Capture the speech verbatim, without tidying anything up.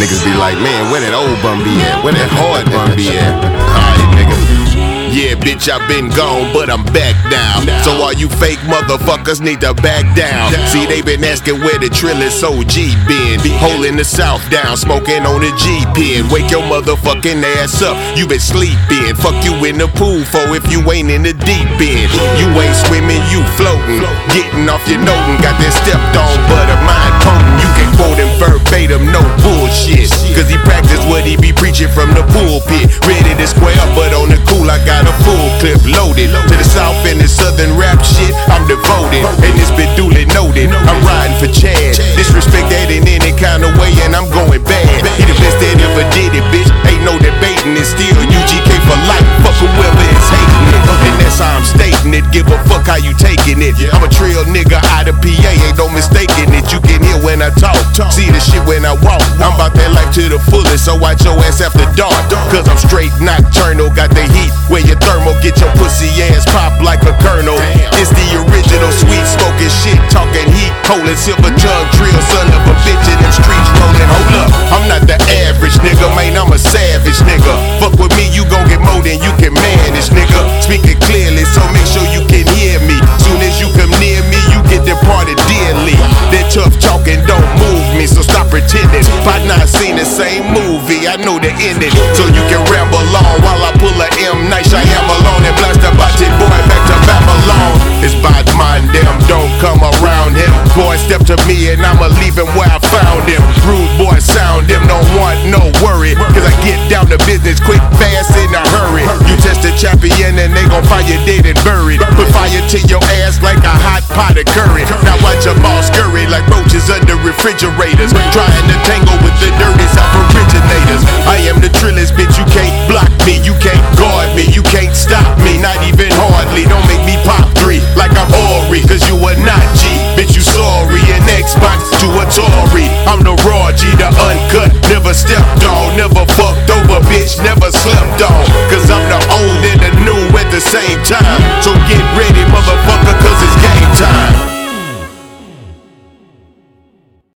Niggas be like, man, where that old bum be at? Where that hard bum be at? Alright, nigga. Yeah, bitch, I been gone, but I'm back now. So all you fake motherfuckers need to back down. See, they been asking where the Trillis O G been. Holding the South down, smoking on the G-Pen. Wake your motherfucking ass up, you been sleeping. Fuck you in the pool for if you ain't in the deep end. You ain't swimming, you floating. Getting off your noting, got that stepped on, but a mind potent. You can quote him verbatim, no bullshit. Cause he practice what he be preaching from the pulpit. Ready to square up, but on the cool, I got a full clip loaded. To the south and the southern rap shit, I'm devoted. And it's been duly noted, I'm riding for Chad. Disrespect that in any kind of way, and I'm going bad. He the best that ever did it, bitch. Ain't no debating it, still U G K for life. Fuck whoever is hating it, and that's how I'm stating it. Give a fuck how you taking it. I'm a trill nigga out of P A, ain't no mistaking it. You can hear when I talk, see the shit when I walk. I'm about that life to the fullest, so watch your ass after dark. Cause I'm straight nocturnal, got the heat where your thermal, get your pussy ass pop like a kernel. It's the original sweet smoking shit, talking heat, colon, silver tongue, drill, son of a bitch in them streets rolling. Hold up, I'm not the average nigga, man, I'm a savage nigga. Fuck with me, you gon' get more than you can manage, nigga. Speaking clearly, so make sure you can hear me. Soon as you come near me, you get departed dearly. That tough talking don't move me, so stop pretending. If I not seen the same movie, I know the ending. So you can ramble on while I pull a M Night Shyamalan and blast the body boy back to Babylon. It's bad mind them, don't come around him. Boy, step to me and I'ma leave him where I found him. Rude boy sound him, don't want no worry. Cause I get down to business quick, fast, in a hurry. You test the champion and they gon' find you dead and buried. Put fire to your ass like a hot pot of curry. Now watch them all scurry like roaches under refrigerators. Trying